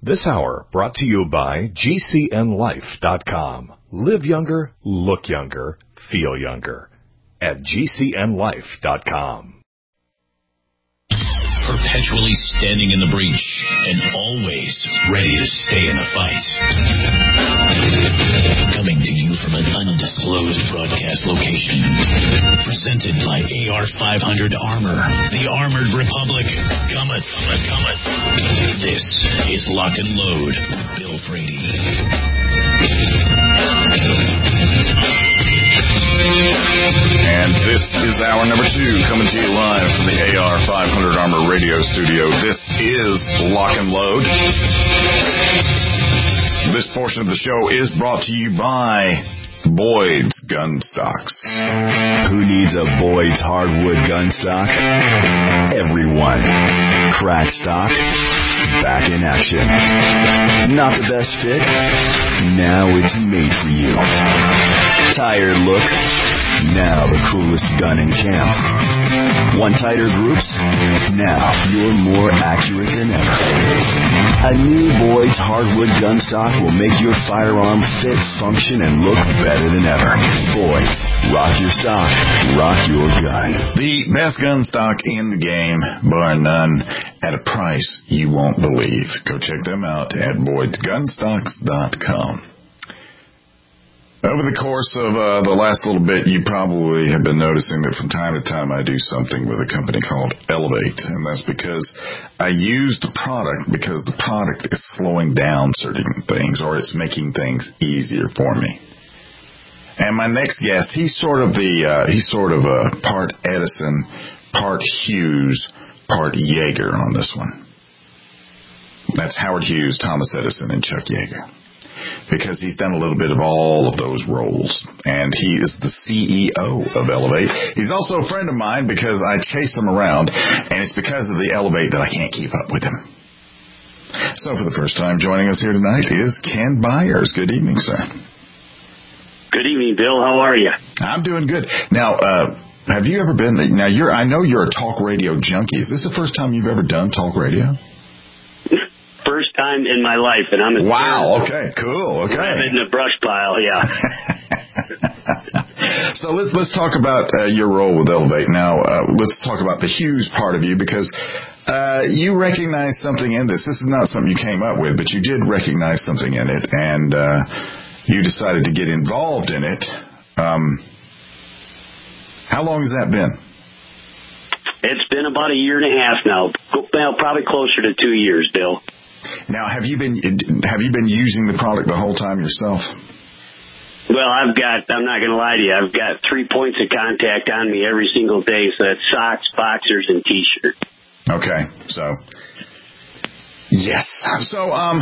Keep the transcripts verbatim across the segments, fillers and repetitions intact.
This hour brought to you by G C N life dot com. Live younger, look younger, feel younger at G C N life dot com. Perpetually standing in the breach and always ready to stay in the fight. Coming to you from an undisclosed broadcast location. Presented by A R five hundred Armor. The Armored Republic cometh, cometh. This is Lock and Load. Bill Frady. And this is hour number two, coming to you live from the A R five hundred Armor Radio Studio. This is Lock and Load. This portion of the show is brought to you by Boyd's Gun Stocks. Who needs a Boyd's hardwood gun stock? Everyone. Crack stock, back in action. Not the best fit? Now it's made for you. Tired look? Now the coolest gun in camp. Want tighter groups? Now you're more accurate than ever. A new Boyd's hardwood gun stock will make your firearm fit, function, and look better than ever. Boyd's. Rock your stock. Rock your gun. The best gun stock in the game, bar none, at a price you won't believe. Go check them out at Boyds Gun Stocks dot com. Over the course of uh, the last little bit, you probably have been noticing that from time to time I do something with a company called Elevate, and that's because I use the product because the product is slowing down certain things, or it's making things easier for me. And my next guest, he's sort of the uh, he's sort of a part Edison, part Hughes, part Yeager on this one. That's Howard Hughes, Thomas Edison, and Chuck Yeager. Because he's done a little bit of all of those roles. And he is the C E O of Elevate. He's also a friend of mine because I chase him around, and it's because of the Elevate that I can't keep up with him. So for the first time joining us here tonight is Ken Byers. Good evening, sir. Good evening, Bill. How are you? I'm doing good. Now, uh, have you ever been, now you're, I know you're a talk radio junkie. Is this the first time you've ever done talk radio? First time in my life, and I'm in wow. Okay. Cool. Okay. I'm in the brush pile. Yeah. So let's let's talk about uh, your role with Elevate now. Uh, let's talk about the Hughes part of you because uh, you recognize something in this. This is not something you came up with, but you did recognize something in it, and uh, you decided to get involved in it. Um, how long has that been? It's been about a year and a half now. Well, probably closer to two years, Bill. Now, have you been have you been using the product the whole time yourself? Well, I've got, I'm not going to lie to you, I've got three points of contact on me every single day, so that's socks, boxers, and T-shirts. Okay, so, yes. So, um,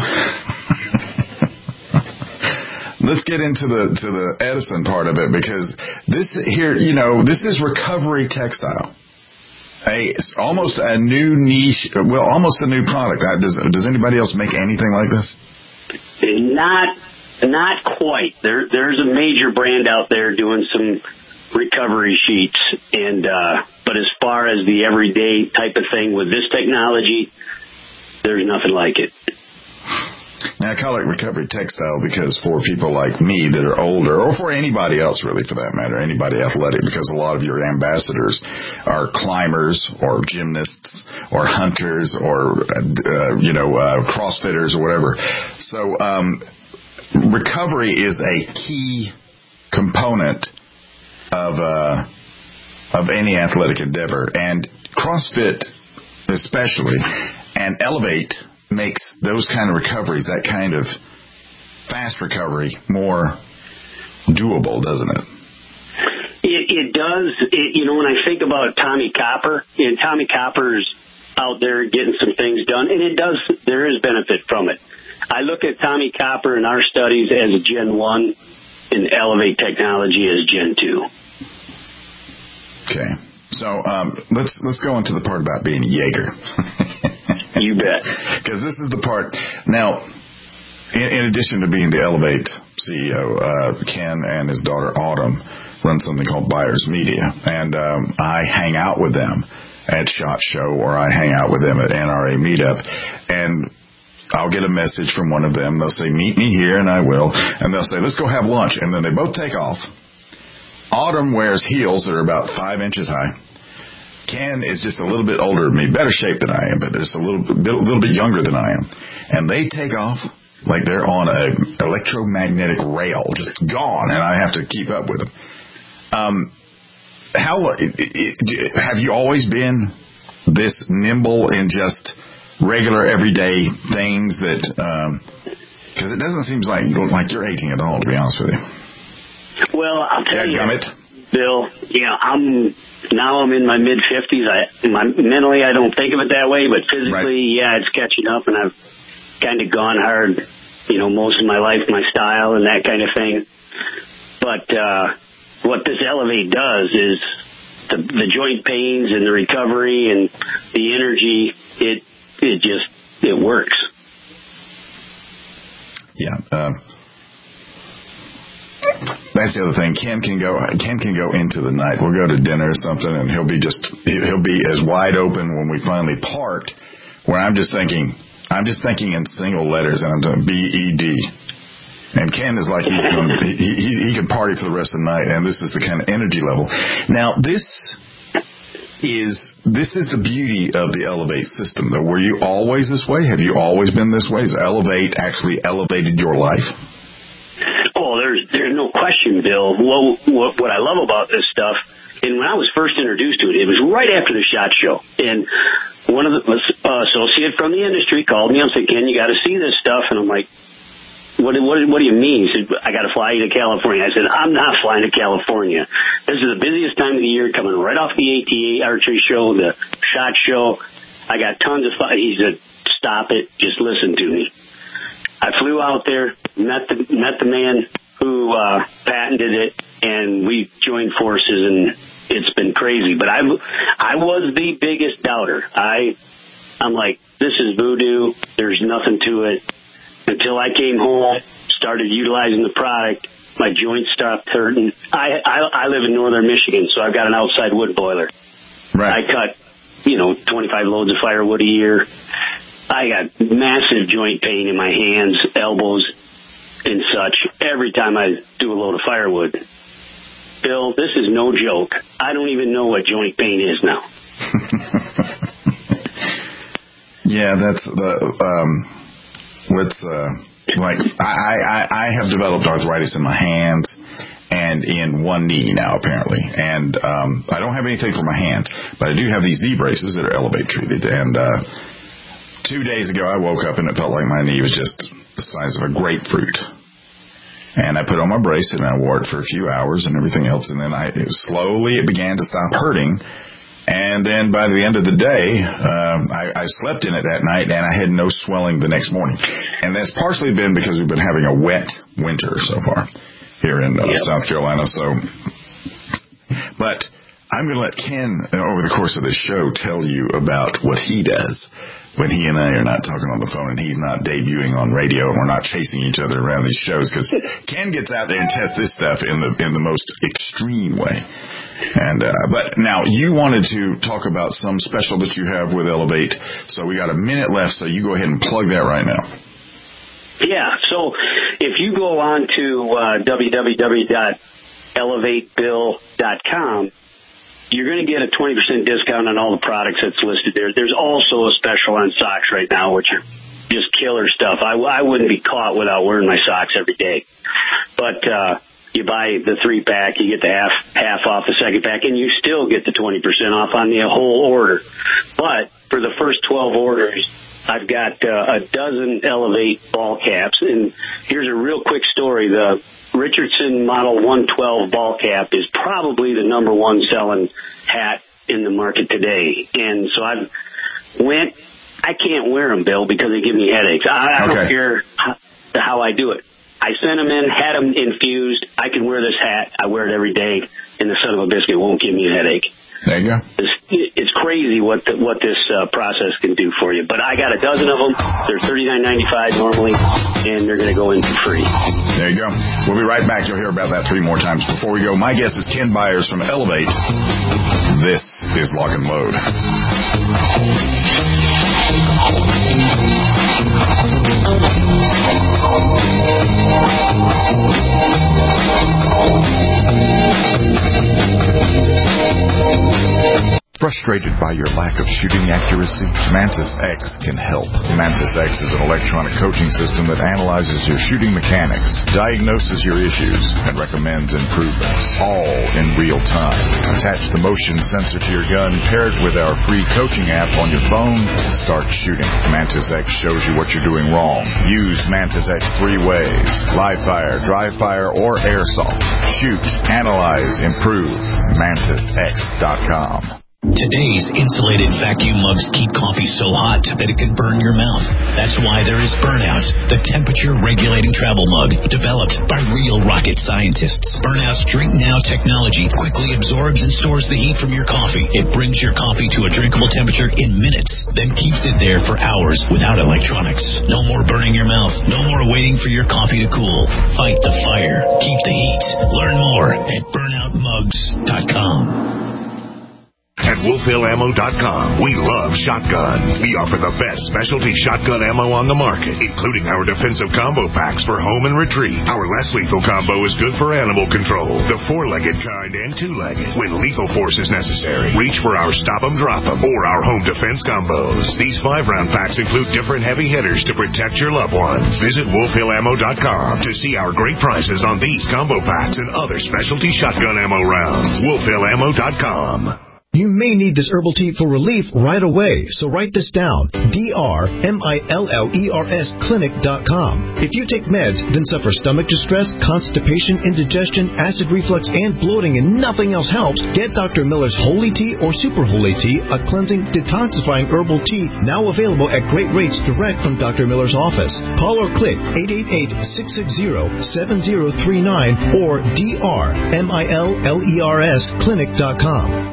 let's get into the to the Edison part of it, because this here, you know, this is recovery textile. A almost a new niche, well, almost a new product. Does does anybody else make anything like this? Not, not quite. There, there's a major brand out there doing some recovery sheets, and uh, but as far as the everyday type of thing with this technology, there's nothing like it. Now, I call it recovery textile because for people like me that are older, or for anybody else really for that matter, anybody athletic, because a lot of your ambassadors are climbers or gymnasts or hunters or, uh, you know, uh, CrossFitters or whatever. So um, recovery is a key component of uh, of any athletic endeavor. And CrossFit especially, and Elevate makes those kind of recoveries, that kind of fast recovery, more doable, doesn't it? It, it does. It, you know, when I think about Tommy Copper, and Tommy Copper's out there getting some things done, and it does, there is benefit from it. I look at Tommy Copper in our studies as a Gen one and Elevate technology as Gen two. Okay. So um, let's let's go into the part about being a Yeager. You bet. Because this is the part. Now, in, in addition to being the Elevate C E O, uh, Ken and his daughter Autumn run something called Byers Media. And um, I hang out with them at SHOT Show, or I hang out with them at N R A Meetup. And I'll get a message from one of them. They'll say, meet me here, and I will. And they'll say, let's go have lunch. And then they both take off. Autumn wears heels that are about five inches high. Ken is just a little bit older than me, better shape than I am, but just a little bit, a little bit younger than I am. And they take off like they're on an electromagnetic rail, just gone, and I have to keep up with them. Um, how have you always been this nimble in just regular everyday things that? Because um, it doesn't seem like like you're aging at all, to be honest with you. Well, I'll tell you, Gummit. Bill. You know, I'm now I'm in my mid fifties. I my, mentally I don't think of it that way, but physically, right. yeah, it's catching up, and I've kind of gone hard, you know, most of my life, my style and that kind of thing. But uh, what this Elevate does is the, the joint pains and the recovery and the energy. It it just it works. Yeah. Um, That's the other thing. Ken can go. Ken can go into the night. We'll go to dinner or something, and he'll be just. He'll be as wide open when we finally part. Where I'm just thinking. I'm just thinking in single letters, and I'm doing B E D. And Ken is like he's going. He, he he can party for the rest of the night, and this is the kind of energy level. Now this is this is the beauty of the Elevate system. Though, were you always this way? Have you always been this way? Has Elevate actually elevated your life? Oh, there's there's no question, Bill. What, what what I love about this stuff, and when I was first introduced to it, it was right after the SHOT Show, and one of the uh, associate from the industry called me and said, "Ken, you got to see this stuff," and I'm like, "What what what do you mean?" He said, "I got to fly you to California." I said, "I'm not flying to California. This is the busiest time of the year, coming right off the A T A archery show, the SHOT Show. I got tons of fun." He said, "Stop it, just listen to me." I flew out there, met the met the man who uh, patented it, and we joined forces, and it's been crazy. But I, I was the biggest doubter. I, I'm like, this is voodoo. There's nothing to it. Until I came home, started utilizing the product, my joints stopped hurting. I, I, I live in northern Michigan, so I've got an outside wood boiler. Right. I cut, you know, twenty-five loads of firewood a year. I got massive joint pain in my hands, elbows, and such every time I do a load of firewood. Bill, this is no joke. I don't even know what joint pain is now. Yeah, that's the, um, let's, uh, like, I, I, I have developed arthritis in my hands and in one knee now, apparently. And, um, I don't have anything for my hands, but I do have these knee braces that are Elevate treated. And, uh, two days ago I woke up and it felt like my knee was just the size of a grapefruit. And I put on my brace and I wore it for a few hours and everything else. And then I it was slowly it began to stop hurting. And then by the end of the day, um, I, I slept in it that night and I had no swelling the next morning. And that's partially been because we've been having a wet winter so far here in uh, yep. South Carolina. So, but I'm going to let Ken, over the course of this show, tell you about what he does when he and I are not talking on the phone and he's not debuting on radio and we're not chasing each other around these shows, because Ken gets out there and tests this stuff in the in the most extreme way. And uh, but now you wanted to talk about some special that you have with Elevate, so we got a minute left, so you go ahead and plug that right now. Yeah, so if you go on to uh, w w w dot elevate bill dot com, you're going to get a twenty percent discount on all the products that's listed there. There's also a special on socks right now, which are just killer stuff. I, I wouldn't be caught without wearing my socks every day. But uh, you buy the three-pack, you get the half half off the second pack, and you still get the twenty percent off on the whole order. But for the first twelve orders, I've got uh, a dozen Elevate ball caps. And here's a real quick story. The Richardson Model one twelve ball cap is probably the number one selling hat in the market today. And so I went, I can't wear them, Bill, because they give me headaches. I, I okay. don't care how, how I do it. I sent them in, had them infused. I can wear this hat. I wear it every day, and the son of a biscuit won't give me a headache. There you go. It's, it's crazy what the, what this uh, process can do for you. But I got a dozen of them. They're thirty-nine ninety-five normally, and they're going to go in for free. There you go. We'll be right back. You'll hear about that three more times. Before we go, my guest is Ken Byers from Elevate. This is Lock and Load. Frustrated by your lack of shooting accuracy? Mantis X can help. Mantis X is an electronic coaching system that analyzes your shooting mechanics, diagnoses your issues, and recommends improvements, all in real time. Attach the motion sensor to your gun paired with our free coaching app on your phone and start shooting. Mantis X shows you what you're doing wrong. Use Mantis X three ways: live fire, dry fire, or airsoft. Shoot, analyze, improve. Mantis X dot com. Today's insulated vacuum mugs keep coffee so hot that it can burn your mouth. That's why there is Burnout, the temperature-regulating travel mug developed by real rocket scientists. Burnout's Drink Now technology quickly absorbs and stores the heat from your coffee. It brings your coffee to a drinkable temperature in minutes, then keeps it there for hours without electronics. No more burning your mouth. No more waiting for your coffee to cool. Fight the fire. Keep the heat. Learn more at burnout mugs dot com. At Wolf Hill Ammo dot com, we love shotguns. We offer the best specialty shotgun ammo on the market, including our defensive combo packs for home and retreat. Our less lethal combo is good for animal control, the four-legged kind and two-legged. When lethal force is necessary, reach for our Stop 'em, Drop 'em, or our home defense combos. These five-round packs include different heavy hitters to protect your loved ones. Visit Wolf Hill Ammo dot com to see our great prices on these combo packs and other specialty shotgun ammo rounds. Wolf Hill Ammo dot com. You may need this herbal tea for relief right away, so write this down. D R M I L L E R S clinic dot com. If you take meds, then suffer stomach distress, constipation, indigestion, acid reflux, and bloating, and nothing else helps, get Doctor Miller's Holy Tea or Super Holy Tea, a cleansing, detoxifying herbal tea now available at great rates direct from Doctor Miller's office. Call or click eight eight eight, six six zero, seven zero three nine or D R M I L L E R S clinic dot com.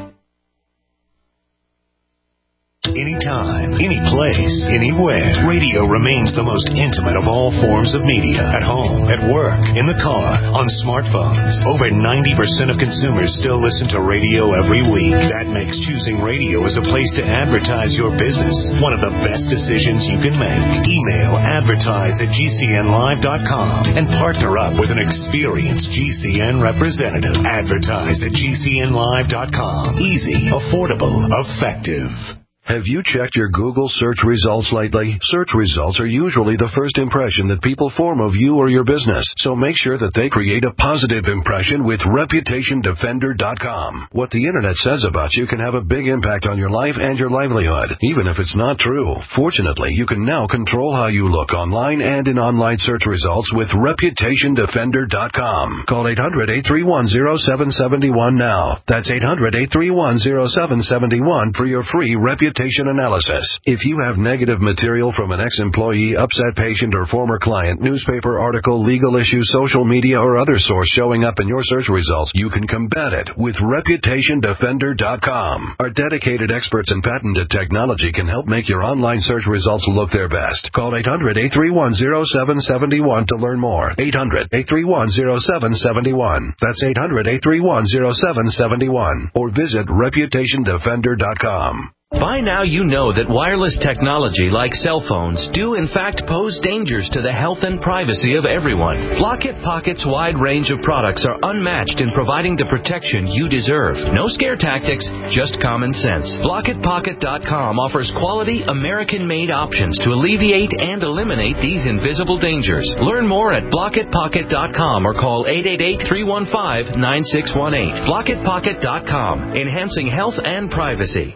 Anytime, any place, anywhere. Radio remains the most intimate of all forms of media. At home, at work, in the car, on smartphones. Over ninety percent of consumers still listen to radio every week. That makes choosing radio as a place to advertise your business one of the best decisions you can make. Email advertise at G C N live dot com and partner up with an experienced G C N representative. Advertise at G C N live dot com. Easy, affordable, effective. Have you checked your Google search results lately? Search results are usually the first impression that people form of you or your business, so make sure that they create a positive impression with reputation defender dot com. What the internet says about you can have a big impact on your life and your livelihood, even if it's not true. Fortunately, you can now control how you look online and in online search results with reputation defender dot com. Call eight hundred, eight three one, zero seven seven one now. That's eight hundred, eight three one, zero seven seven one for your free reputation analysis. If you have negative material from an ex-employee, upset patient, or former client, newspaper article, legal issue, social media, or other source showing up in your search results, you can combat it with reputation defender dot com. Our dedicated experts in patented technology can help make your online search results look their best. Call eight hundred, eight three one, zero seven seven one to learn more. eight hundred, eight three one, zero seven seven one. That's eight hundred, eight three one, zero seven seven one. Or visit reputation defender dot com. By now you know that wireless technology like cell phones do in fact pose dangers to the health and privacy of everyone. Block-It Pocket's wide range of products are unmatched in providing the protection you deserve. No scare tactics, just common sense. Block It Pocket dot com offers quality American-made options to alleviate and eliminate these invisible dangers. Learn more at Block It Pocket dot com or call eight eight eight, three one five, nine six one eight. Block It Pocket dot com, enhancing health and privacy.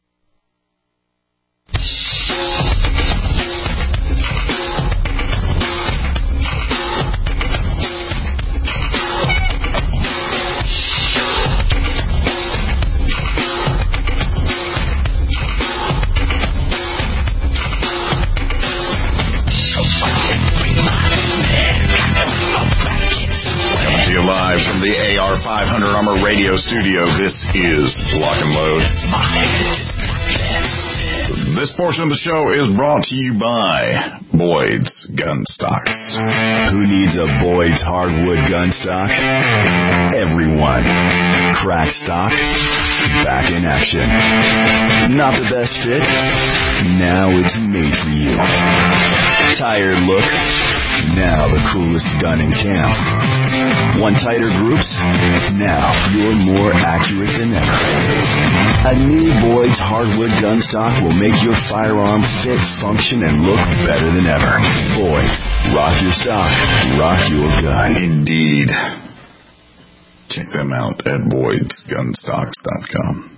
Live from the A R five hundred Armor Radio Studio, this is Lock and Load. This portion of the show is brought to you by Boyd's Gun Stocks. Who needs a Boyd's hardwood gun stock? Everyone. Crack stock, back in action. Not the best fit? Now it's made for you. Tired look? Now the coolest gun in camp. Want tighter groups? Now you're more accurate than ever. A new Boyd's hardwood gun stock will make your firearm fit, function, and look better than ever. Boyd's. Rock your stock. Rock your gun. Indeed. Check them out at boyds gun stocks dot com.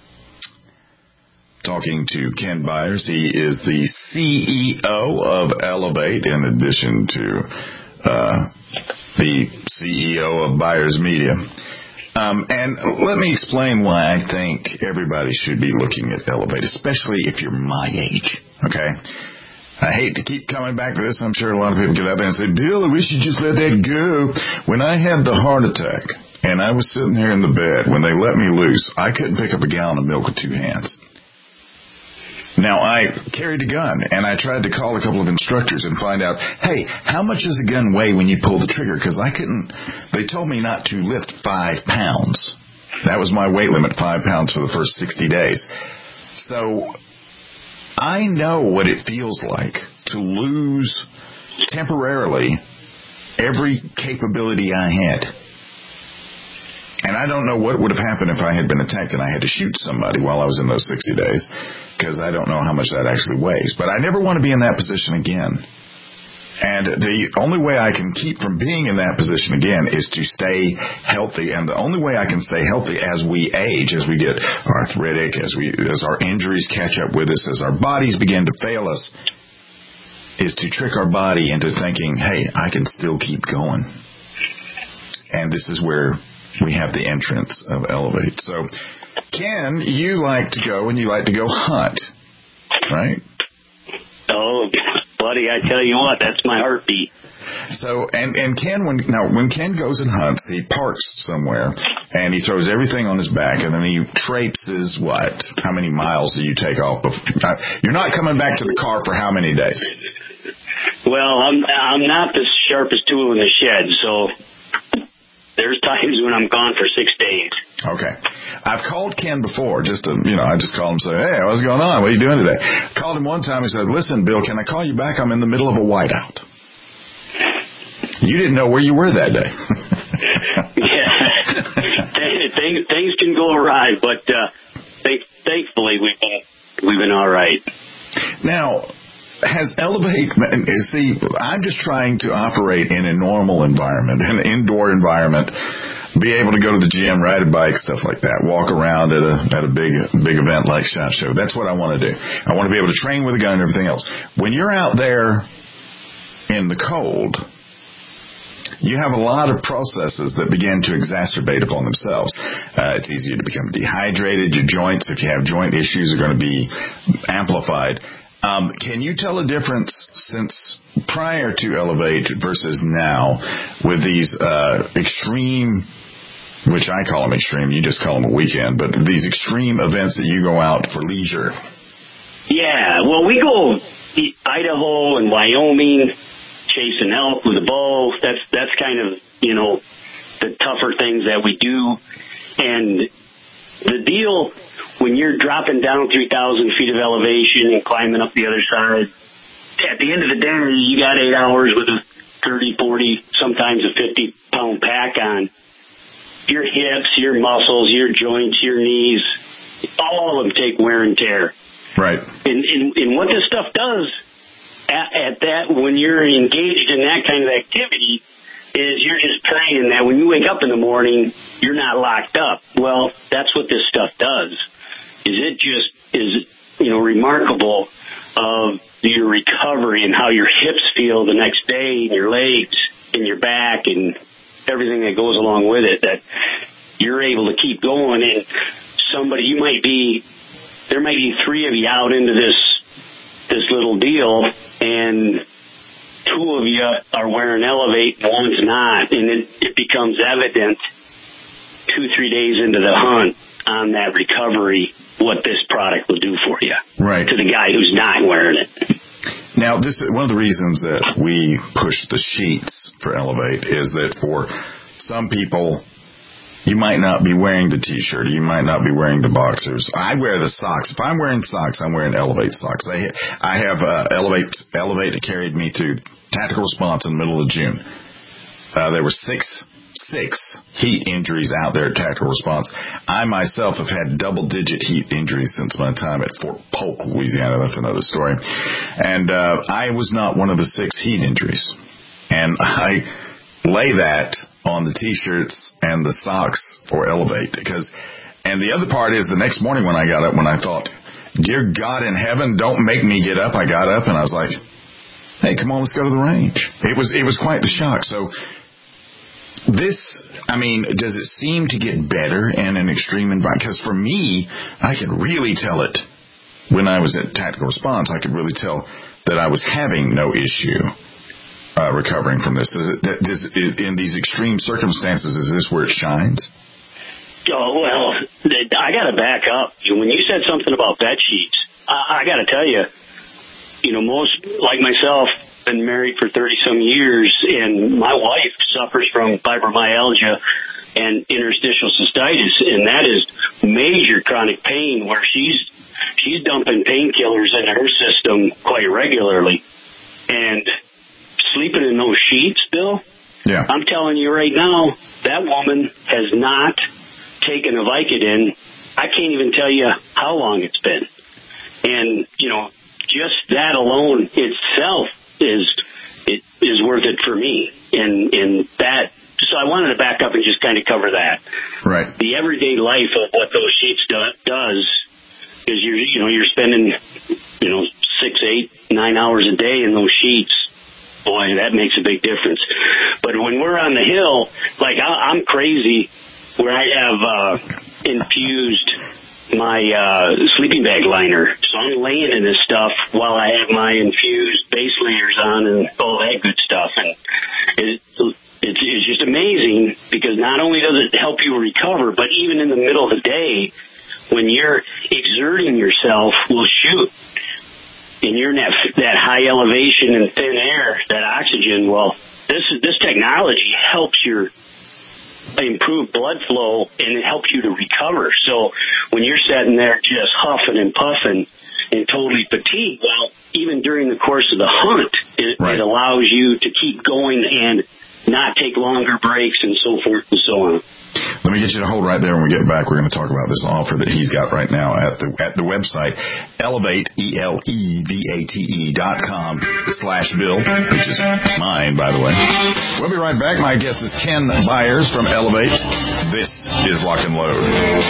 Talking to Ken Byers. He is the C E O of Elevate, in addition to uh, the C E O of Byers Media. Um, and let me explain why I think everybody should be looking at Elevate, especially if you're my age, okay? I hate to keep coming back to this. I'm sure a lot of people get out there and say, Bill, I wish you just let that go. When I had the heart attack and I was sitting here in the bed, when they let me loose, I couldn't pick up a gallon of milk with two hands. Now, I carried a gun, and I tried to call a couple of instructors and find out, hey, how much does a gun weigh when you pull the trigger? Because I couldn't, they told me not to lift five pounds. That was my weight limit, five pounds for the first sixty days. So I know what it feels like to lose temporarily every capability I had. And I don't know what would have happened if I had been attacked and I had to shoot somebody while I was in those sixty days, because I don't know how much that actually weighs. But I never want to be in that position again. And the only way I can keep from being in that position again is to stay healthy. And the only way I can stay healthy as we age, as we get arthritic, as we as our injuries catch up with us, as our bodies begin to fail us, is to trick our body into thinking, hey, I can still keep going. And this is where we have the entrance of Elevate. So, Ken, you like to go and you like to go hunt, right? Oh, buddy, I tell you what, that's my heartbeat. So, and, and Ken, when now when Ken goes and hunts, he parks somewhere and he throws everything on his back, and then he traipses what? How many miles do you take off? Before, you're not coming back to the car for how many days? Well, I'm I'm not the sharpest tool in the shed, so there's times when I'm gone for six days. Okay. I've called Ken before, just to, you know, I just called him and say, hey, what's going on? What are you doing today? Called him one time and said, listen, Bill, can I call you back? I'm in the middle of a whiteout. You didn't know where you were that day. Yeah. things, things can go awry, but uh, th- thankfully we've been, we've been all right. Now, has Elevate, see, I'm just trying to operate in a normal environment, an indoor environment, be able to go to the gym, ride a bike, stuff like that, walk around at a at a big big event like SHOT Show. That's what I want to do. I want to be able to train with a gun and everything else. When you're out there in the cold, you have a lot of processes that begin to exacerbate upon themselves. Uh, it's easier to become dehydrated. Your joints, if you have joint issues, are going to be amplified. Um, can you tell a difference since prior to Elevate versus now with these uh, extreme, which I call them extreme, you just call them a weekend, but these extreme events that you go out for leisure? Yeah, well, we go Idaho and Wyoming chasing elk with a bow. That's that's kind of, you know, the tougher things that we do. And the deal, when you're dropping down three thousand feet of elevation and climbing up the other side, at the end of the day, you got eight hours with a thirty, forty, sometimes a fifty-pound pack on. Your hips, your muscles, your joints, your knees, all of them take wear and tear. Right. And, and, and what this stuff does at, at that, when you're engaged in that kind of activity, is you're just praying that when you wake up in the morning, you're not locked up. Well, that's what this stuff does. Is it just is, you know, remarkable of your recovery and how your hips feel the next day, and your legs and your back and everything that goes along with it, that you're able to keep going. And somebody, you might be, there might be three of you out into this, this little deal, and two of you are wearing Elevate, one's not, and it, it becomes evident two, three days into the hunt on that recovery what this product will do for you. Right. To the guy who's not wearing it. Now, this is one of the reasons that we push the sheets for Elevate is that for some people, you might not be wearing the T-shirt. You might not be wearing the boxers. I wear the socks. If I'm wearing socks, I'm wearing Elevate socks. I, I have uh, Elevate. Elevate that carried me through tactical response in the middle of June. Uh, there were six six heat injuries out there at tactical response. I myself have had double-digit heat injuries since my time at Fort Polk, Louisiana. That's another story. And uh, I was not one of the six heat injuries. And I lay that on the T-shirts and the socks for Elevate. Because, and the other part is the next morning when I got up, when I thought, dear God in heaven, don't make me get up. I got up and I was like, hey, come on, let's go to the range. It was, it was quite the shock. So this, I mean, does it seem to get better in an extreme environment? Because for me, I could really tell it when I was at tactical response. I could really tell that I was having no issue uh, recovering from this. Does it, does it, in these extreme circumstances, is this where it shines? Oh, well, I got to back up. When you said something about bed sheets, I, I got to tell you, you know, most, like myself, been married for thirty-some years, and my wife suffers from fibromyalgia and interstitial cystitis, and that is major chronic pain where she's she's dumping painkillers into her system quite regularly. And sleeping in those sheets, Bill, yeah. I'm telling you right now, that woman has not taken a Vicodin. I can't even tell you how long it's been. And, you know, just that alone itself is it is worth it for me, and and that. So I wanted to back up and just kind of cover that. Right. The everyday life of what those sheets do, does is you're you know you're spending you know six, eight, nine hours a day in those sheets. Boy, that makes a big difference. But when we're on the hill, like I, I'm crazy, where I have uh, infused my uh, sleeping bag liner. So I'm laying in this stuff while I have my infused base layers on and all that good stuff. And it, it's, it's just amazing because not only does it help you recover, but even in the middle of the day, when you're exerting yourself, well, shoot, and you're in that, that high elevation and thin air, that oxygen, well, this is, this technology helps your improve blood flow, and it helps you to recover. So when you're sitting there just huffing and puffing and totally fatigued, well, even during the course of the hunt, it, right. it allows you to keep going and not take longer breaks and so forth and so on. Let me get you to hold right there. When we get back, we're going to talk about this offer that he's got right now at the at the website, Elevate, E L E V A T E dot com slash Bill, which is mine, by the way. We'll be right back. My guest is Ken Byers from Elevate. This is Lock and Load.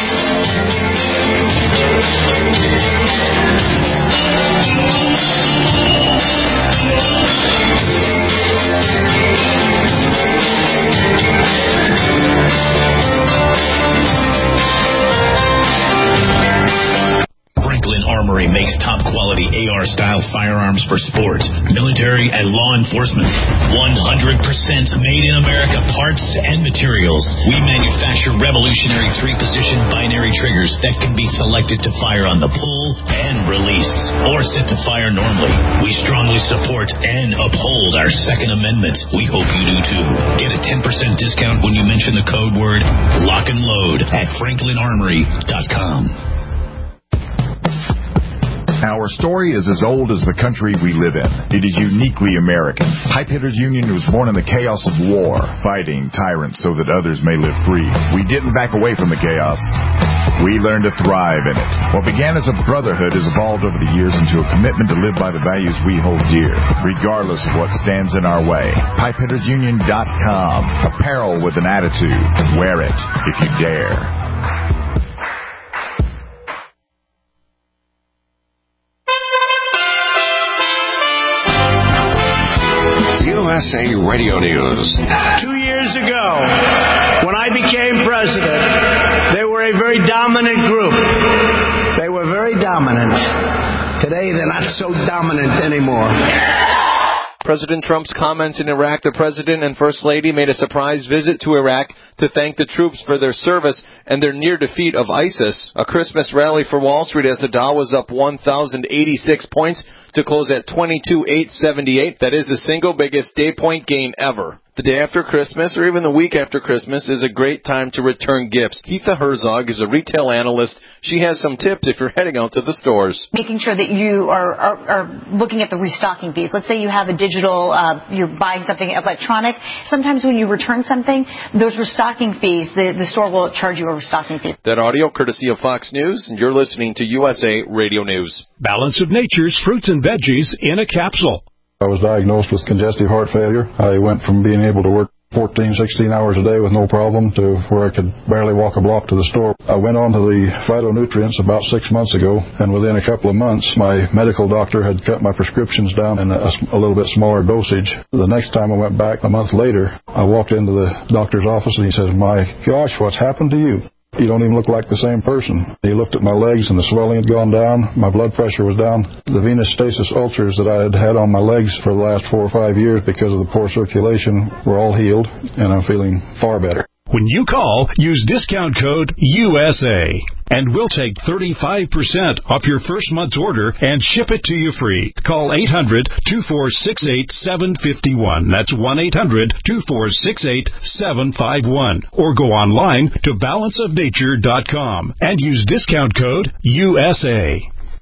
Armory makes top-quality A R-style firearms for sport, military, and law enforcement. one hundred percent made in America parts and materials. We manufacture revolutionary three-position binary triggers that can be selected to fire on the pull and release, or set to fire normally. We strongly support and uphold our Second Amendment. We hope you do too. Get a ten percent discount when you mention the code word Lock and Load at Franklin Armory dot com. Our story is as old as the country we live in. It is uniquely American. Pipe Hitters Union was born in the chaos of war, fighting tyrants so that others may live free. We didn't back away from the chaos. We learned to thrive in it. What began as a brotherhood has evolved over the years into a commitment to live by the values we hold dear, regardless of what stands in our way. Pipe Hitters Union dot com. Apparel with an attitude. Wear it if you dare. U S A Radio News. Two years ago, when I became president, they were a very dominant group. They were very dominant. Today, they're not so dominant anymore. President Trump's comments in Iraq, the President and First Lady made a surprise visit to Iraq to thank the troops for their service and their near defeat of ISIS. A Christmas rally for Wall Street as the Dow was up one thousand eighty-six points to close at twenty-two thousand eight hundred seventy-eight. That is the single biggest day point gain ever. The day after Christmas, or even the week after Christmas, is a great time to return gifts. Keitha Herzog is a retail analyst. She has some tips if you're heading out to the stores. Making sure that you are, are, are looking at the restocking fees. Let's say you have a digital, uh, you're buying something electronic. Sometimes when you return something, those restocking fees, the, the store will charge you a restocking fee. That audio courtesy of Fox News, and you're listening to U S A Radio News. Balance of Nature's fruits and veggies in a capsule. I was diagnosed with congestive heart failure. I went from being able to work fourteen, sixteen hours a day with no problem to where I could barely walk a block to the store. I went on to the phytonutrients about six months ago, and within a couple of months, my medical doctor had cut my prescriptions down in a, a little bit smaller dosage. The next time I went back, a month later, I walked into the doctor's office, and he says, "My gosh, what's happened to you? You don't even look like the same person." He looked at my legs, and the swelling had gone down. My blood pressure was down. The venous stasis ulcers that I had had on my legs for the last four or five years because of the poor circulation were all healed, and I'm feeling far better. When you call, use discount code U S A, and we'll take thirty-five percent off your first month's order and ship it to you free. Call eight hundred, two four six eight, seven five one. That's one eight hundred, two four six eight, seven five one. Or go online to balance of nature dot com and use discount code U S A.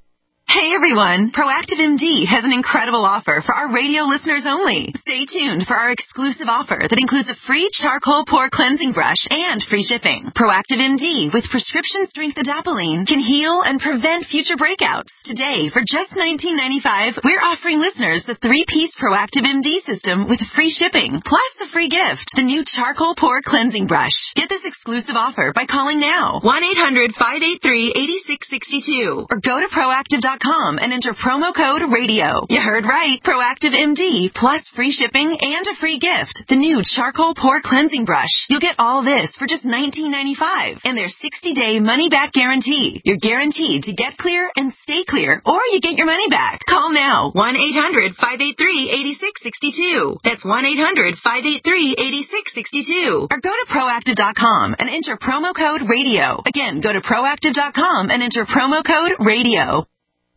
Hey everyone, Proactive M D has an incredible offer for our radio listeners only. Stay tuned for our exclusive offer that includes a free charcoal pore cleansing brush and free shipping. Proactive M D with prescription strength adapalene can heal and prevent future breakouts. Today, for just nineteen ninety-five dollars, we're offering listeners the three-piece Proactive M D system with free shipping, plus the free gift, the new charcoal pore cleansing brush. Get this exclusive offer by calling now, one eight hundred, five eight three, eight six six two, or go to proactive dot com and enter promo code radio. You heard right. Proactive M D plus free shipping and a free gift. The new charcoal pore cleansing brush. You'll get all this for just nineteen ninety-five dollars and their sixty-day money-back guarantee. You're guaranteed to get clear and stay clear, or you get your money back. Call now. one eight hundred, five eight three, eight six six two. That's one eight hundred, five eight three, eight six six two. Or go to proactive dot com and enter promo code radio. Again, go to proactive dot com and enter promo code radio.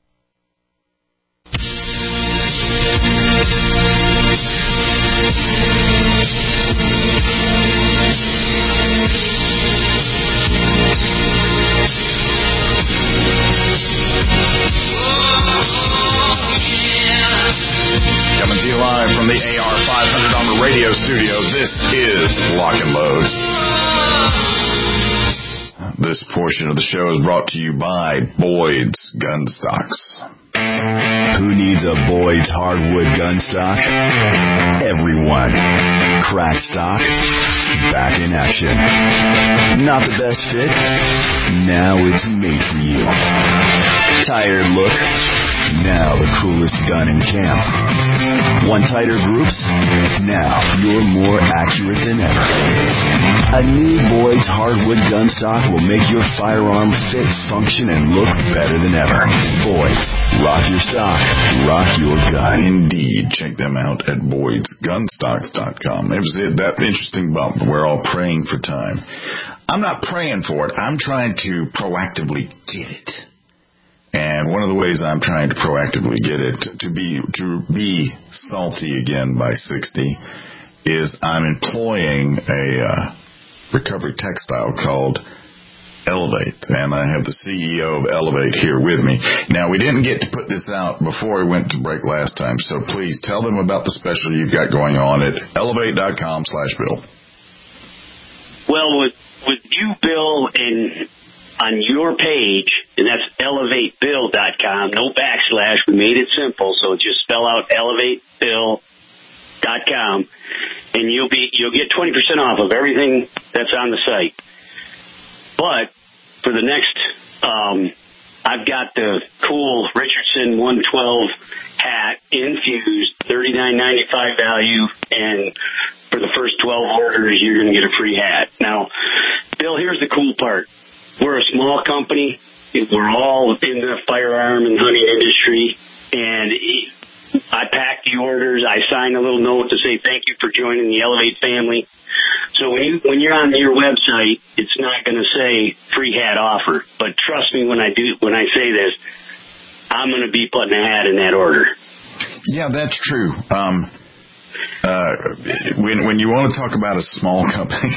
Coming to you live from the A R five hundred Armor Radio studio, this is Lock and Load. This portion of the show is brought to you by Boyd's Gun Stocks. Who needs a Boyd's hardwood gun stock? Everyone. Crack stock, back in action. Not the best fit? Now it's made for you. Tired look? Now the coolest gun in camp. Want tighter groups? Now you're more accurate than ever. A new Boyd's hardwood gun stock will make your firearm fit, function, and look better than ever. Boyd's. Rock your stock. Rock your gun. Indeed. Check them out at boyds gun stocks dot com. It was it, that interesting bump. We're all praying for time. I'm not praying for it. I'm trying to proactively get it. And one of the ways I'm trying to proactively get it to be to be salty again by sixty is I'm employing a uh, recovery textile called Elevate, and I have the C E O of Elevate here with me. Now, we didn't get to put this out before we went to break last time, so please tell them about the special you've got going on at elevate dot com slash Bill. Well, with with you, Bill, and on your page, and that's elevate bill dot com, no backslash. We made it simple, so just spell out elevate bill dot com, and you'll be you'll get twenty percent off of everything that's on the site. But for the next, um, I've got the cool Richardson one twelve hat infused, thirty-nine ninety-five value, and for the first twelve orders, you're going to get a free hat. Now, Bill, here's the cool part. We're a small company. We're all in the firearm and hunting industry, and I pack the orders. I sign a little note to say thank you for joining the Elevate family. So when you when you're on your website, it's not going to say free hat offer. But trust me when I do when I say this, I'm going to be putting a hat in that order. Yeah, that's true. Um, uh, when when you want to talk about a small company,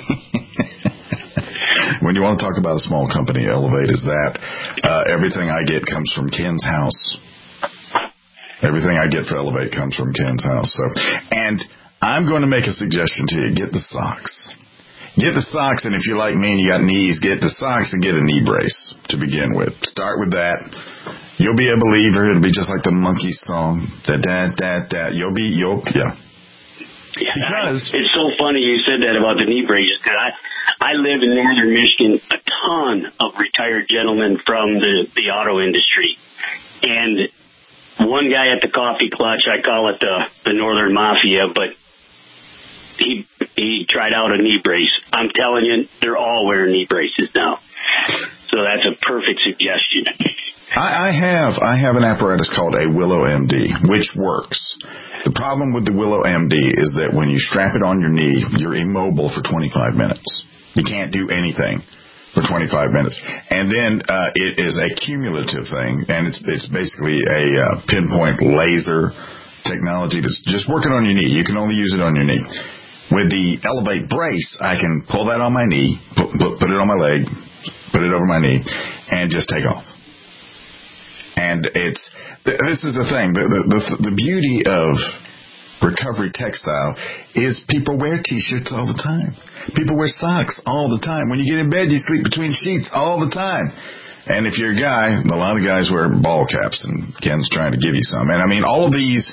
when you want to talk about a small company, Elevate is that. Uh, everything I get comes from Ken's house. Everything I get for Elevate comes from Ken's house. So, and I'm going to make a suggestion to you. Get the socks. Get the socks, and if you're like me and you got knees, get the socks and get a knee brace to begin with. Start with that. You'll be a believer. It'll be just like the Monkees song. Da da da da. You'll be, you'll, yeah. Yeah, because it's so funny you said that about the knee braces, because I, I live in northern Michigan, a ton of retired gentlemen from the, the auto industry. And one guy at the coffee clutch, I call it the, the Northern Mafia, but he he tried out a knee brace. I'm telling you, they're all wearing knee braces now. So that's a perfect suggestion. I, I have I have an apparatus called a Willow M D, which works. The problem with the Willow M D is that when you strap it on your knee, you're immobile for twenty-five minutes. You can't do anything for twenty-five minutes. And then uh, it is a cumulative thing, and it's it's basically a uh, pinpoint laser technology that's just working on your knee. You can only use it on your knee. With the Elevate brace, I can pull that on my knee, put, put, put it on my leg, put it over my knee, and just take off. And it's this is the thing. The, the, the, the beauty of recovery textile is people wear T-shirts all the time. People wear socks all the time. When you get in bed, you sleep between sheets all the time. And if you're a guy, a lot of guys wear ball caps, and Ken's trying to give you some. And I mean, all of these,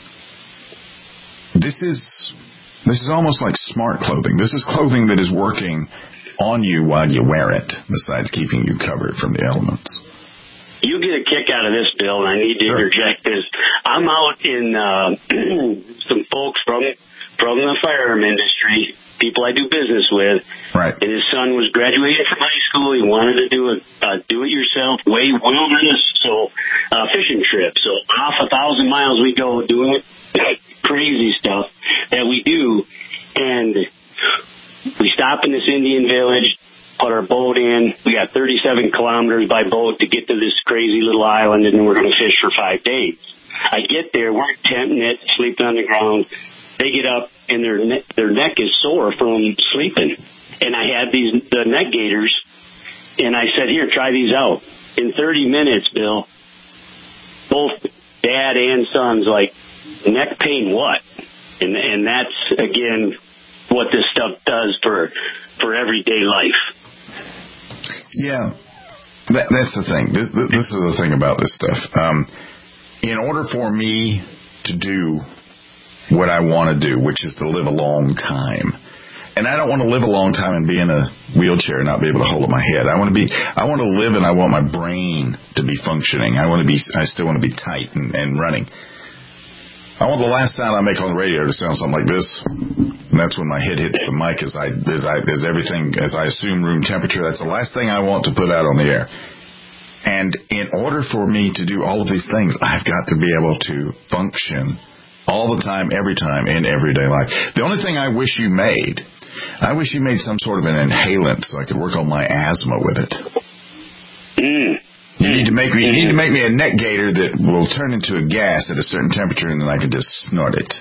this is this is almost like smart clothing. This is clothing that is working on you while you wear it, besides keeping you covered from the elements. You get a kick out of this, Bill, and I need to sure. interject this. I'm out in uh, some folks from from the firearm industry, people I do business with, right. And his son was graduating from high school. He wanted to do a uh, do-it-yourself way wilderness so uh, fishing trip. So off a thousand miles we go doing crazy stuff that we do, and we stop in this Indian village, put our boat in. We got thirty-seven kilometers by boat to get to this crazy little island, and then we're going to fish for five days. I get there, we're tenting it, sleeping on the ground. They get up, and their ne- their neck is sore from sleeping. And I had these the neck gaiters, and I said, "Here, try these out." In thirty minutes, Bill, both dad and son's like, neck pain what? And and that's again what this stuff does for for everyday life. Yeah, that, that's the thing. This this is the thing about this stuff. Um, in order for me to do what I want to do, which is to live a long time, and I don't want to live a long time and be in a wheelchair and not be able to hold up my head. I want to be, I want to live, and I want my brain to be functioning. I want to be, I still want to be tight and, and running. I want the last sound I make on the radio to sound something like this. And that's when my head hits the mic as I, as I, as everything, as I assume room temperature. That's the last thing I want to put out on the air. And in order for me to do all of these things, I've got to be able to function all the time, every time, in everyday life. The only thing I wish you made, I wish you made some sort of an inhalant so I could work on my asthma with it. Mm. You need to make me. You need to make me a neck gaiter that will turn into a gas at a certain temperature, and then I can just snort it.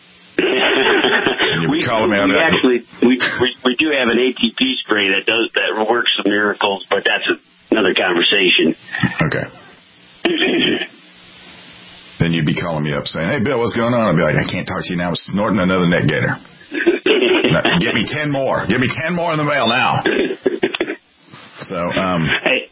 we call me out we of actually we, we we do have an A T P spray that does that works some miracles, but that's a, another conversation. Okay. Then you'd be calling me up saying, "Hey, Bill, what's going on?" I'd be like, "I can't talk to you now. I'm snorting another neck gaiter. Now, get me ten more. Give me ten more in the mail now." So, um, hey.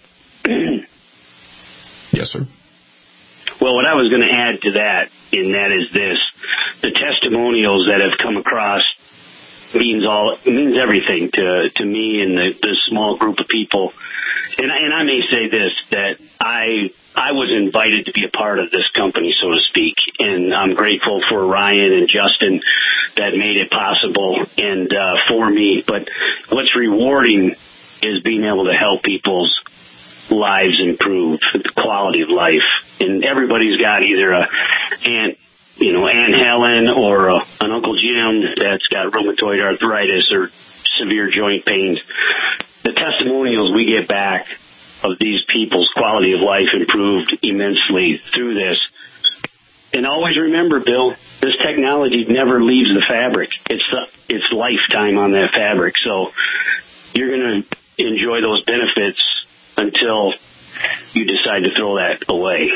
Yes, sir. Well, what I was going to add to that, and that is this: the testimonials that have come across means all means everything to to me and the, the small group of people. And I, and I may say this, that I I was invited to be a part of this company, so to speak, and I'm grateful for Ryan and Justin that made it possible and uh, for me. But what's rewarding is being able to help people's lives improve, the quality of life. And everybody's got either a aunt you know, Aunt Helen or uh, an Uncle Jim that's got rheumatoid arthritis or severe joint pains. The testimonials we get back of these people's quality of life improved immensely through this. And always remember, Bill, this technology never leaves the fabric. It's uh, it's lifetime on that fabric. So you're going to enjoy those benefits until you decide to throw that away.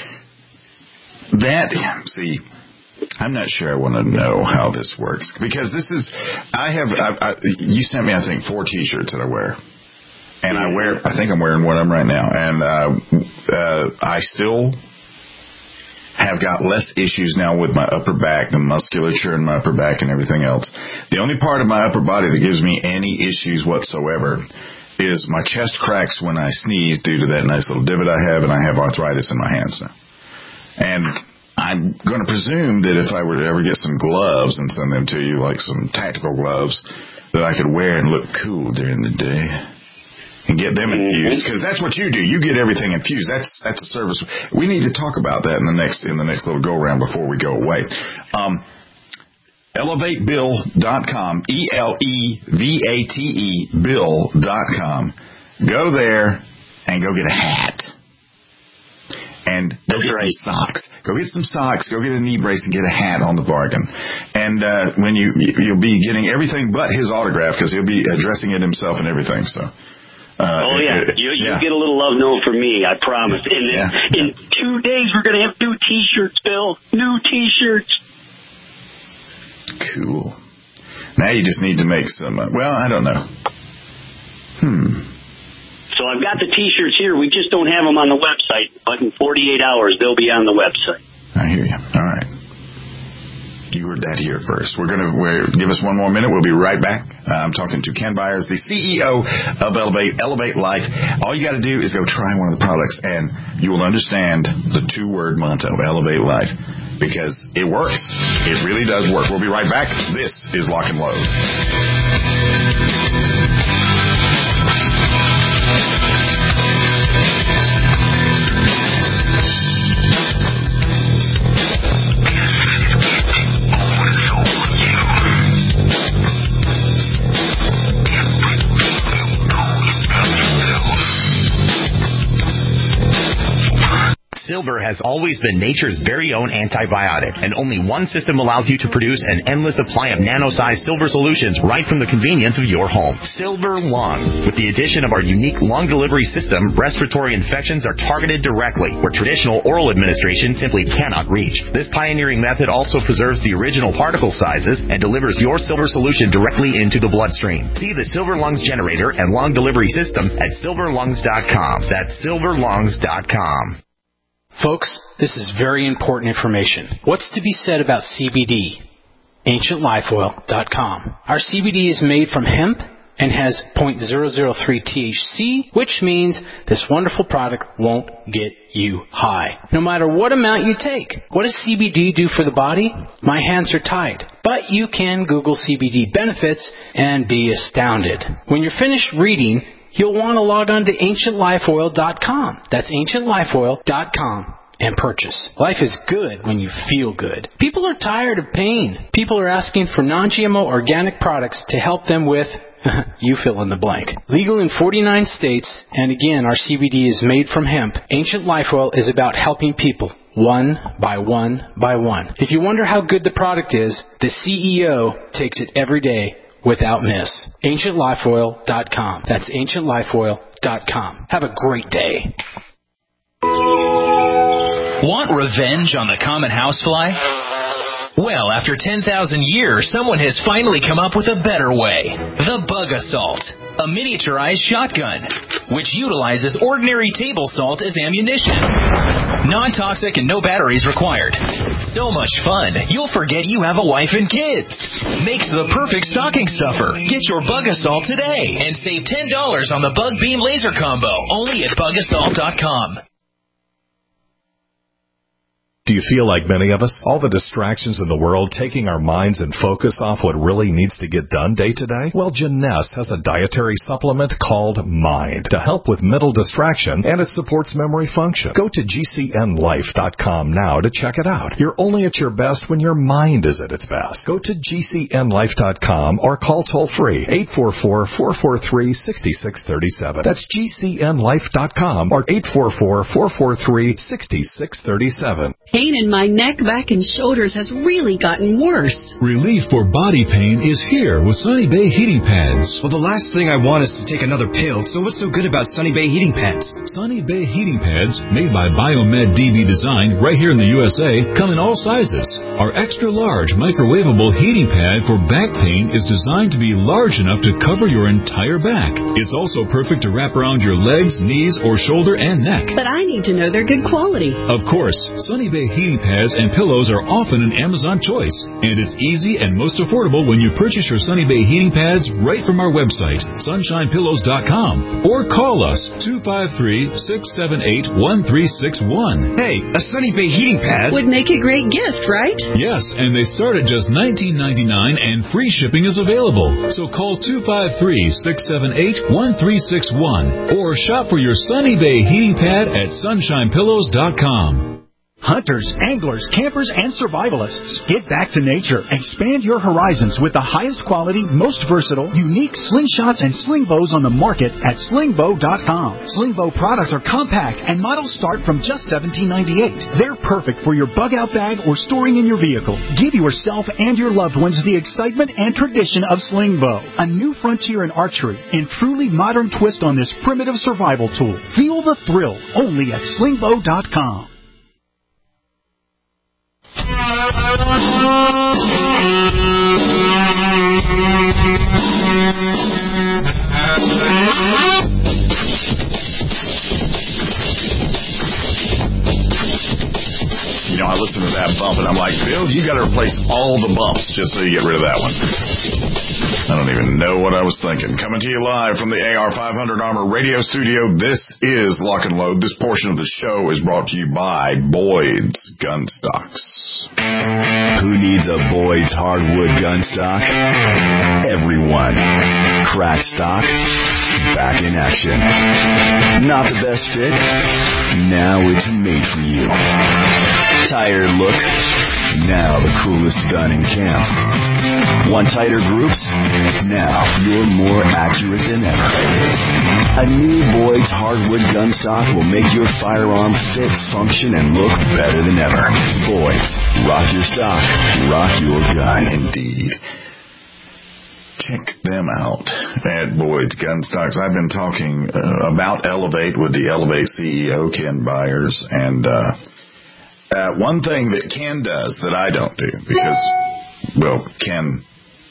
That, see, I'm not sure I want to know how this works, because this is, I have, I, I, you sent me, I think, four T-shirts that I wear. And I wear, I think I'm wearing one of them right now. And uh, uh, I still have got less issues now with my upper back, the musculature in my upper back and everything else. The only part of my upper body that gives me any issues whatsoever is my chest cracks when I sneeze due to that nice little divot I have, and I have arthritis in my hands now. And I'm going to presume that if I were to ever get some gloves and send them to you, like some tactical gloves, that I could wear and look cool during the day and get them infused, because that's what you do. You get everything infused. That's that's a service. We need to talk about that in the next in the next little go around before we go away. Um, elevate bill dot com, E L E V A T E, bill dot com. Go there and go get a hat. And go get right. some socks. Go get some socks. Go get a knee brace and get a hat on the bargain. And uh, when you you'll be getting everything but his autograph, because he'll be addressing it himself and everything. So. Uh, oh yeah, it, you you yeah. get a little love note from me, I promise. And in, yeah. in two days we're gonna have new T-shirts, Bill. New T-shirts. Cool. Now you just need to make some. Uh, well, I don't know. Hmm. So I've got the T-shirts here. We just don't have them on the website. But in forty-eight hours, they'll be on the website. I hear you. All right. You heard that here first. We're going to give us one more minute. We'll be right back. Uh, I'm talking to Ken Byers, the C E O of Elevate, Elevate Life. All you got to do is go try one of the products, and you will understand the two-word motto, Elevate Life, because it works. It really does work. We'll be right back. This is Lock and Load. Silver has always been nature's very own antibiotic, and only one system allows you to produce an endless supply of nano-sized silver solutions right from the convenience of your home. Silver Lungs. With the addition of our unique lung delivery system, respiratory infections are targeted directly, where traditional oral administration simply cannot reach. This pioneering method also preserves the original particle sizes and delivers your silver solution directly into the bloodstream. See the Silver Lungs generator and lung delivery system at silver lungs dot com. That's silver lungs dot com. Folks, this is very important information. What's to be said about C B D? ancient life oil dot com. Our C B D is made from hemp and has zero point zero zero three T H C, which means this wonderful product won't get you high, no matter what amount you take. What does C B D do for the body? My hands are tied. But you can Google C B D benefits and be astounded. When you're finished reading, you'll want to log on to ancient life oil dot com. That's ancient life oil dot com and purchase. Life is good when you feel good. People are tired of pain. People are asking for non G M O organic products to help them with, you fill in the blank. Legal in forty-nine states, and again, our C B D is made from hemp. Ancient Life Oil is about helping people. One by one by one. If you wonder how good the product is, the C E O takes it every day without miss. ancient life oil dot com. That's ancient life oil dot com. Have a great day. Want revenge on the common housefly? Well, after ten thousand years, someone has finally come up with a better way. The Bug Assault, a miniaturized shotgun, which utilizes ordinary table salt as ammunition. Non-toxic and no batteries required. So much fun, you'll forget you have a wife and kids. Makes the perfect stocking stuffer. Get your Bug Assault today and save ten dollars on the Bug Beam Laser Combo, only at bug assault dot com. Do you feel like many of us? All the distractions in the world taking our minds and focus off what really needs to get done day to day? Well, Janess has a dietary supplement called Mind to help with mental distraction, and it supports memory function. Go to G C N life dot com now to check it out. You're only at your best when your mind is at its best. Go to G C N life dot com or call toll-free eight four four, four four three, six six three seven. That's G C N life dot com or eight four four, four four three, six six three seven. Pain in my neck, back, and shoulders has really gotten worse. Relief for body pain is here with Sunny Bay heating pads. Well, the last thing I want is to take another pill, so what's so good about Sunny Bay heating pads? Sunny Bay heating pads, made by Biomed D B Design right here in the U S A, come in all sizes. Our extra large microwavable heating pad for back pain is designed to be large enough to cover your entire back. It's also perfect to wrap around your legs, knees, or shoulder and neck. But I need to know they're good quality. Of course, Sunny Bay heating pads and pillows are often an Amazon choice, and it's easy and most affordable when you purchase your Sunny Bay heating pads right from our website, sunshine pillows dot com, or call us two five three, six seven eight, one three six one. Hey, a Sunny Bay heating pad would make a great gift, right? Yes, and they start at just nineteen ninety-nine dollars and free shipping is available. So call two five three, six seven eight, one three six one or shop for your Sunny Bay heating pad at sunshine pillows dot com. Hunters, anglers, campers, and survivalists, get back to nature. Expand your horizons with the highest quality, most versatile, unique slingshots and sling bows on the market at sling bow dot com. Sling bow products are compact and models start from just seventeen ninety-eight. They're perfect for your bug out bag or storing in your vehicle. Give yourself and your loved ones the excitement and tradition of sling bow, a new frontier in archery and truly modern twist on this primitive survival tool. Feel the thrill only at sling bow dot com. You know, I listen to that bump and I'm like, Bill, you got to replace all the bumps just so you get rid of that one. I don't even know what I was thinking. Coming to you live from the A R five hundred Armor Radio Studio, this is Lock and Load. This portion of the show is brought to you by Boyd's Gun Stocks. Who needs a Boyd's hardwood gun stock? Everyone. Crack stock, back in action. Not the best fit? Now it's made for you. Tired look? Now the coolest gun in camp. Want tighter groups? Now you're more accurate than ever. A new Boyd's hardwood gun stock will make your firearm fit, function, and look better than ever. Boyd's. Rock your stock. Rock your gun. Indeed. Check them out at Boyd's Gun Stocks. I've been talking uh, about Elevate with the Elevate C E O, Ken Byers, and uh, uh, one thing that Ken does that I don't do, because, well, Ken,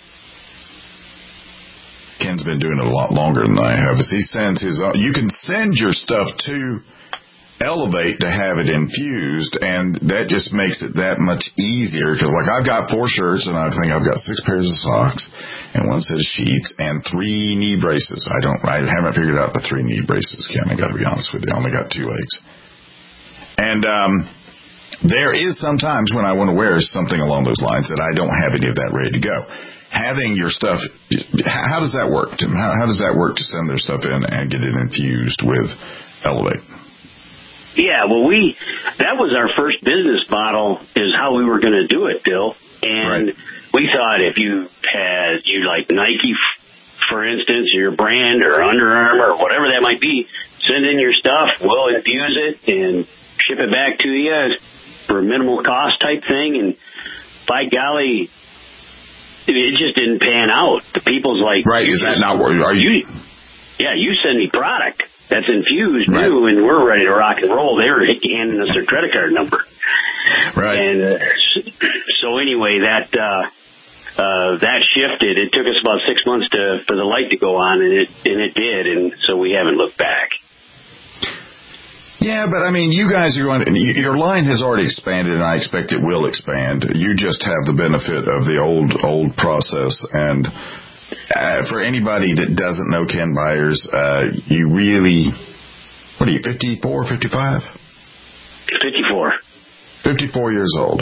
Ken's been doing it a lot longer than I have, is he sends his own, you can send your stuff to Elevate to have it infused, and that just makes it that much easier, because like I've got four shirts and I think I've got six pairs of socks and one set of sheets and three knee braces. I don't I haven't figured out the three knee braces, Ken. I got to be honest with you. I only got two legs. And um there is sometimes when I want to wear something along those lines that I don't have any of that ready to go. Having your stuff, how does that work, Tim? How, how does that work to send their stuff in and get it infused with Elevate? Yeah, well, we, that was our first business model, is how we were going to do it, Bill. And right. we thought if you had, you like Nike, for instance, your brand, or Under Armour, or whatever that might be, send in your stuff, we'll infuse it and ship it back to you for a minimal cost type thing. And by golly, it just didn't pan out. The people's like, right, is that not where are you? Yeah, you send me product that's infused right. new, and we're ready to rock and roll. They were handing us their credit card number. Right. And uh, so anyway, that uh, uh, that shifted. It took us about six months to for the light to go on, and it and it did, and so we haven't looked back. Yeah, but I mean, you guys are going to, your line has already expanded, and I expect it will expand. You just have the benefit of the old, old process, and Uh, for anybody that doesn't know Ken Byers, uh, you really, what are you, fifty-four, fifty-five? fifty-four. fifty-four years old.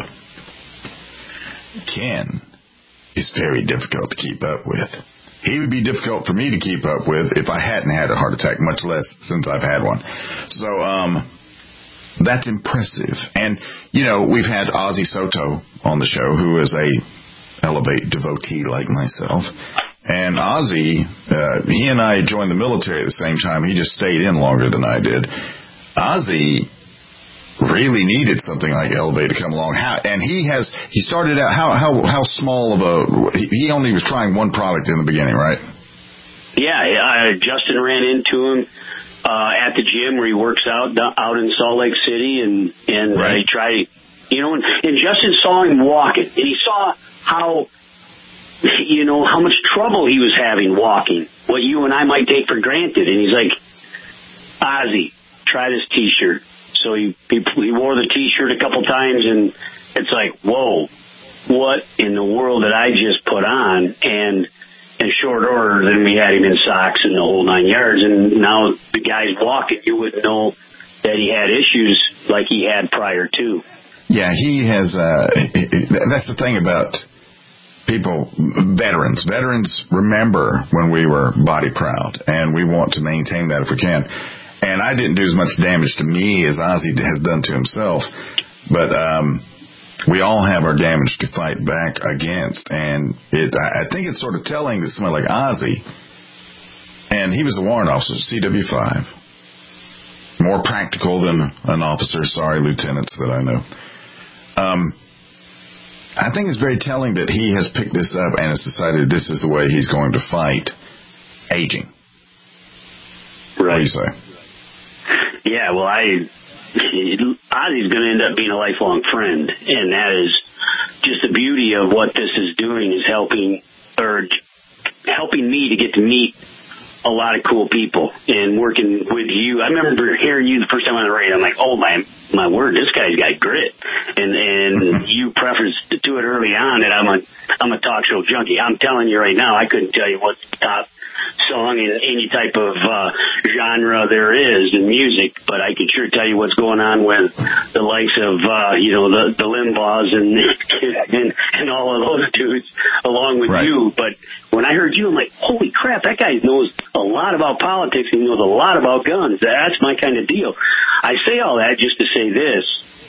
Ken is very difficult to keep up with. He would be difficult for me to keep up with if I hadn't had a heart attack, much less since I've had one. So, um, that's impressive. And, you know, we've had Ozzy Soto on the show, who is a Elevate devotee like myself. And Ozzy, uh, he and I joined the military at the same time. He just stayed in longer than I did. Ozzy really needed something like Elevate to come along. How, and he has, he started out, how, how, how small of a, he only was trying one product in the beginning, right? Yeah, uh, Justin ran into him, uh, at the gym where he works out, out in Salt Lake City, and, and right. uh, he tried, you know, and, and Justin saw him walking, and he saw how, you know, how much trouble he was having walking, what you and I might take for granted. And he's like, Ozzy, try this T-shirt. So he, he he wore the T-shirt a couple times, and it's like, whoa, what in the world did I just put on? And in short order, then we had him in socks and the whole nine yards. And now the guy's walking. You wouldn't know that he had issues like he had prior to. Yeah, he has. Uh, that's the thing about people, veterans. Veterans remember when we were body proud, and we want to maintain that if we can. And I didn't do as much damage to me as Ozzy has done to himself. But um, we all have our damage to fight back against. And it, I think it's sort of telling that somebody like Ozzy, and he was a warrant officer, C W five, more practical than an officer, sorry, lieutenants that I know. Um, I think it's very telling that he has picked this up and has decided this is the way he's going to fight aging. Right. What do you say? Yeah, well, I Ozzy's going to end up being a lifelong friend, and that is just the beauty of what this is doing is helping or helping me to get to meet a lot of cool people and working with you. I remember hearing you the first time on the radio. I'm like, oh my my word, this guy's got grit. And and you prefaced to it early on that I'm a I'm a talk show junkie. I'm telling you right now, I couldn't tell you what's the top song in any type of uh, genre there is in music, but I can sure tell you what's going on with the likes of uh, you know the the Limbaughs and and and all of those dudes along with right. you. But when I heard you, I'm like, holy crap, that guy knows a lot about politics. He knows a lot about guns. That's my kind of deal. I say all that just to say this.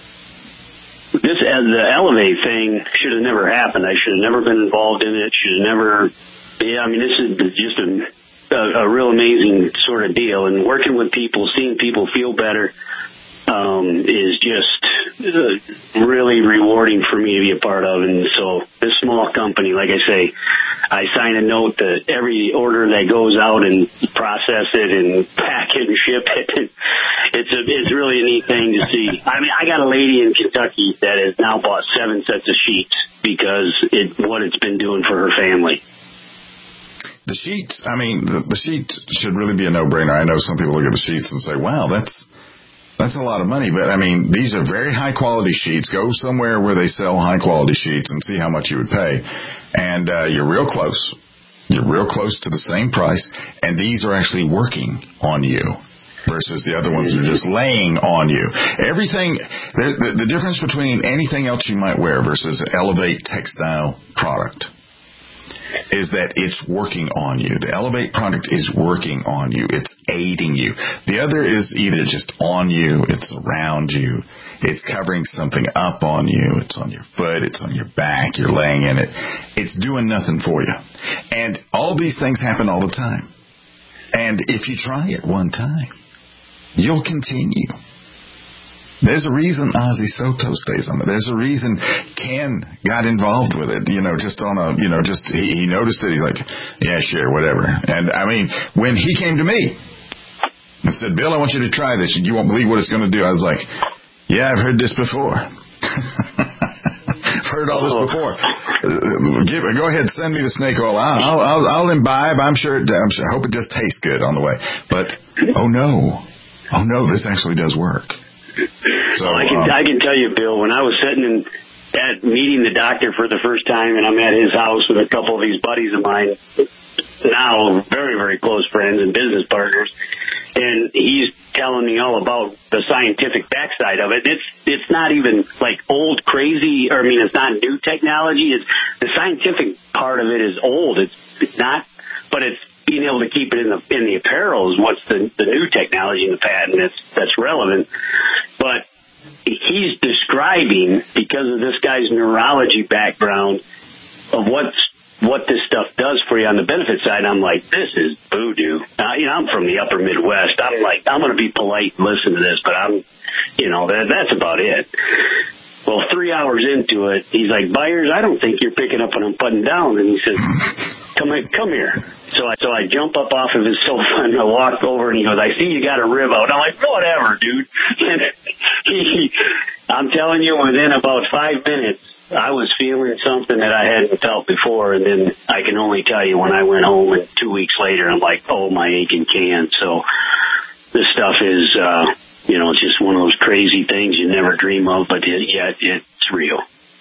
This, uh, the Elevate thing should have never happened. I should have never been involved in it. Should have never, yeah, I mean, this is just a, a, a real amazing sort of deal. And working with people, seeing people feel better, um, is just uh, really rewarding for me to be a part of. And so this small company, like I say, I sign a note that every order that goes out and process it and pack it and ship it, it's a, it's really a neat thing to see. I mean, I got a lady in Kentucky that has now bought seven sets of sheets because it what it's been doing for her family. The sheets, I mean, the, the sheets should really be a no-brainer. I know some people look at the sheets and say, wow, that's That's a lot of money, but I mean, these are very high quality sheets. Go somewhere where they sell high quality sheets and see how much you would pay. And uh, you're real close. You're real close to the same price. And these are actually working on you versus the other ones that are just laying on you. Everything, the, the difference between anything else you might wear versus an Elevate textile product is that it's working on you. The Elevate product is working on you. It's aiding you. The other is either just on you, it's around you, it's covering something up on you, it's on your foot, it's on your back, you're laying in it. It's doing nothing for you. And all these things happen all the time. And if you try it one time, you'll continue. There's a reason Ozzy Soto stays on it. There's a reason Ken got involved with it, you know, just on a, you know, just, he, he noticed it. He's like, yeah, sure, whatever. And I mean, when he came to me and said, Bill, I want you to try this. You won't believe what it's going to do. I was like, yeah, I've heard this before. I've heard all this before. Give, go ahead, send me the snake oil. I'll, I'll, I'll, I'll imbibe. I'm sure, it, I'm sure, I hope it just tastes good on the way. But, oh no, oh no, this actually does work. So, well, I can um, I can tell you, Bill, when I was sitting in at meeting the doctor for the first time, and I'm at his house with a couple of these buddies of mine, now very, very close friends and business partners, and he's telling me all about the scientific backside of it. It's it's not even like old crazy, or I mean, it's not new technology. It's the scientific part of it is old. It's, it's not, but it's being able to keep it in the in the apparel is what's the the new technology in the patent that's that's relevant. But he's describing, because of this guy's neurology background, of what's what this stuff does for you on the benefit side. I'm like, this is voodoo. Uh, you know, I'm from the upper Midwest. I'm like, I'm going to be polite and listen to this, but I'm, you know, that, that's about it. Well, three hours into it, he's like, Byers, I don't think you're picking up what I'm putting down. And he says, come come here. So I so I jump up off of his sofa and I walk over and he goes, I see you got a rib out. I'm like, whatever, dude. And he, I'm telling you, within about five minutes, I was feeling something that I hadn't felt before, and then I can only tell you when I went home and two weeks later, I'm like, oh, my aching can. So this stuff is, uh, you know, it's just one of those crazy things you never dream of, but it, yet it's real.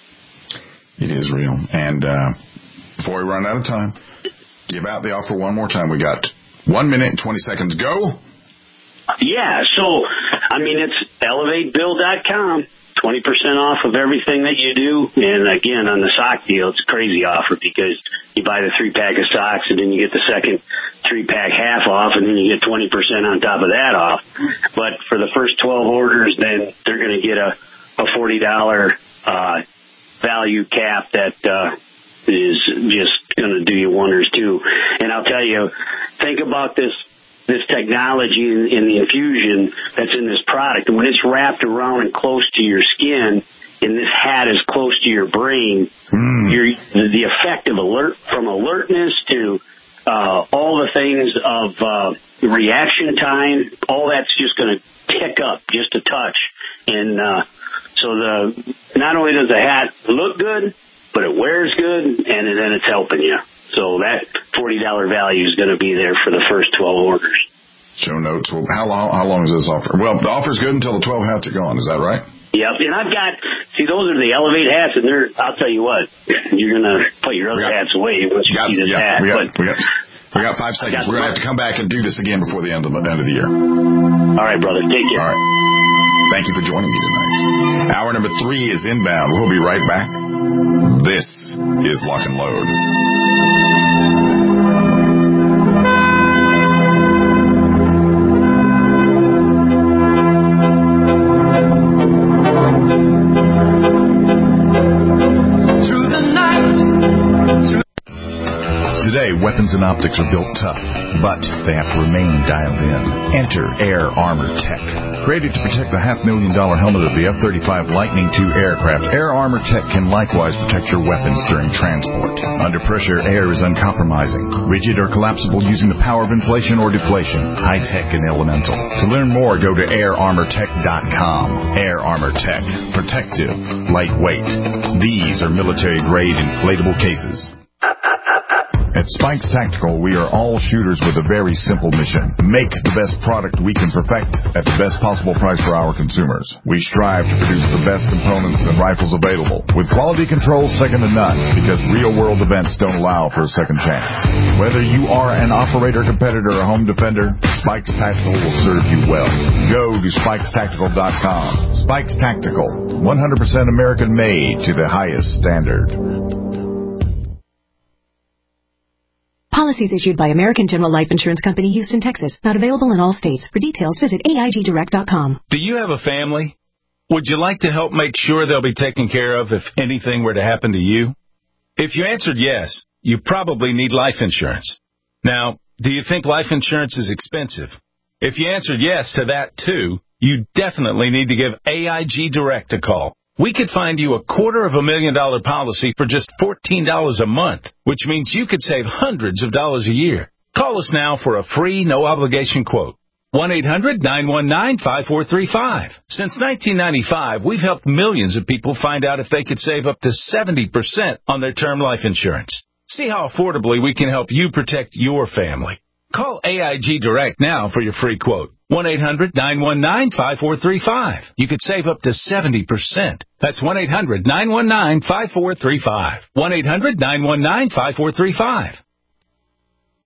It is real. And uh, before we run out of time, give out the offer one more time. We got one minute and twenty seconds. Go. Yeah, so, I mean, it's elevate bill dot com. twenty percent off of everything that you do. And again, on the sock deal, it's a crazy offer because you buy the three pack of socks and then you get the second three pack half off and then you get twenty percent on top of that off. But for the first twelve orders, then they're going to get a, a forty dollars uh, value cap that uh, is just going to do you wonders too. And I'll tell you, think about this this technology in, in the infusion that's in this product. And when it's wrapped around and close to your skin, and this hat is close to your brain, mm. you're, the, the effect of alert, from alertness to uh, all the things of uh, reaction time, all that's just going to tick up just a touch. And uh, so the not only does the hat look good, but it wears good, and then it's helping you. So that forty dollars value is going to be there for the first twelve orders. Show notes. Well, how long? How long is this offer? Well, the offer's good until the twelve hats are gone. Is that right? Yep. And I've got, see, those are the Elevate hats, and they're, I'll tell you what, you're going to put your other got, hats away once you got, see this yeah, hat. We got, but we, got, we got five seconds. Got We're going to have to come back and do this again before the end of the, end of the year. All right, brother. Take care. All right. Thank you for joining me tonight. Hour number three is inbound. We'll be right back. This is Lock and Load. Today, weapons and optics are built tough, but they have to remain dialed in. Enter Air Armor Tech. Created to protect the half-million dollar helmet of the F thirty-five Lightning two aircraft, Air Armor Tech can likewise protect your weapons during transport. Under pressure, air is uncompromising, rigid or collapsible using the power of inflation or deflation, high-tech and elemental. To learn more, go to air armor tech dot com. Air Armor Tech. Protective. Lightweight. These are military-grade inflatable cases. At Spikes Tactical, we are all shooters with a very simple mission. Make the best product we can perfect at the best possible price for our consumers. We strive to produce the best components and rifles available, with quality control second to none, because real-world events don't allow for a second chance. Whether you are an operator, competitor, or home defender, Spikes Tactical will serve you well. Go to spikes tactical dot com. Spikes Tactical, one hundred percent American-made to the highest standard. Policies issued by American General Life Insurance Company, Houston, Texas. Not available in all states. For details, visit A I G direct dot com. Do you have a family? Would you like to help make sure they'll be taken care of if anything were to happen to you? If you answered yes, you probably need life insurance. Now, do you think life insurance is expensive? If you answered yes to that, too, you definitely need to give A I G Direct a call. We could find you a quarter of a million dollar policy for just fourteen dollars a month, which means you could save hundreds of dollars a year. Call us now for a free, no-obligation quote. one eight hundred nine one nine five four three five. Since nineteen ninety-five, we've helped millions of people find out if they could save up to seventy percent on their term life insurance. See how affordably we can help you protect your family. Call A I G Direct now for your free quote. one eight hundred nine one nine five four three five. You could save up to seventy percent. That's one eight hundred nine one nine five four three five. one eight hundred nine one nine five four three five.